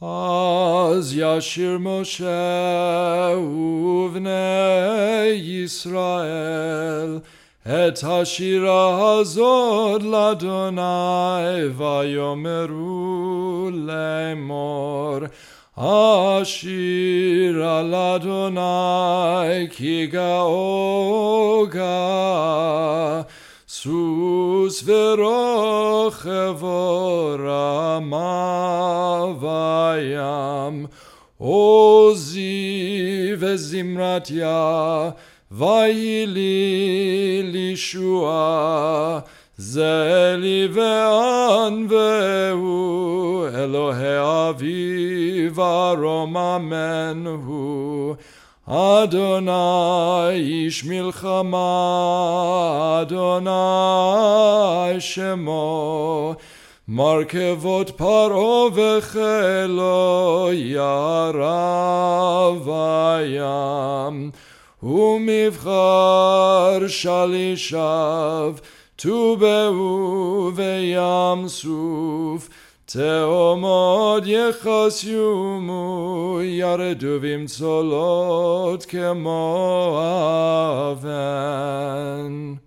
אז ישיר משה ובני ישראל את השירה הזאת לאדוני, ויאמרו לאמור, השירה לאדוני כי גאו גאה, סוס ורוכבו רמה וים, עוזי וזמרתיה, ויהי לי לישועה, זה לי וענווהו, אלוהי אבי ורוממן הוא. אדוני איש מלחמה, אדוני שמו, מרכבות פרעה וחילו ירה בים, ומבחר שלישיו טובעו בים סוף, תהומות יחסיומו, ירדו במצולות כמו אבן.